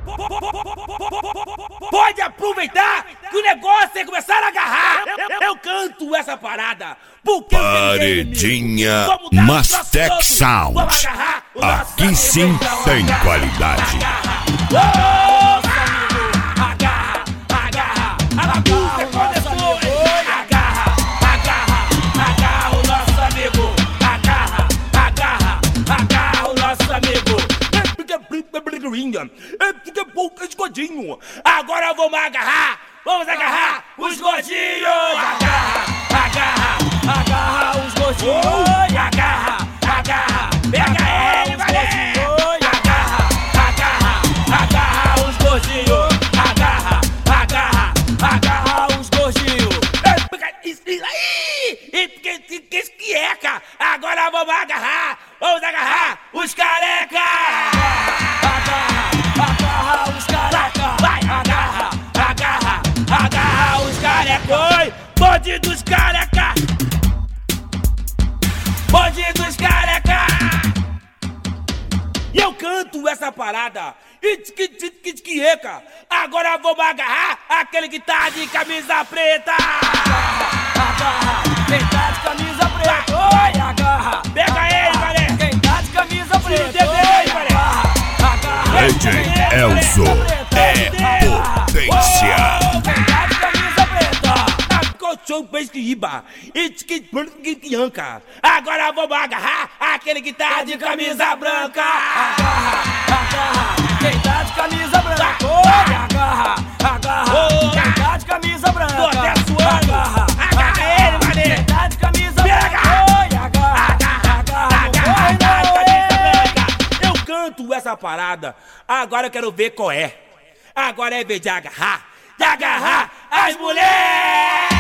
Pode aproveitar que o negócio é começar a agarrar. Eu canto essa parada. Porque Paredinha Mastec Sound. Aqui sim tem qualidade. Fica pouco escondinho. Agora vamos agarrar os gordinhos. Agarra os gordinhos. Agarra, pega ele, valeu. Agarra os gordinhos. Agarra os gordinhos. Isso aí, que esquieca. Agora vamos agarrar os careca. Agarra os careca. Vai, agarra os careca. Oi, bonde dos careca. Bonde dos careca. E eu canto essa parada. Esquieca. Agora vamos agarrar aquele que tá de camisa preta. Agarra, quem tá de camisa preta. Oi, agarra. Pega ele, valé. Quem tá de camisa preta. DJ Elzo é potência. Agora vamos agarrar aquele que tá de camisa branca. Agarra, quem tá de camisa branca. Agarra, quem tá de camisa branca. Tô até suando. Agarra ele, mané. Quem tá de camisa branca. Eu canto essa parada. Agora eu quero ver qual é. Agora é vez de agarrar as mulheres.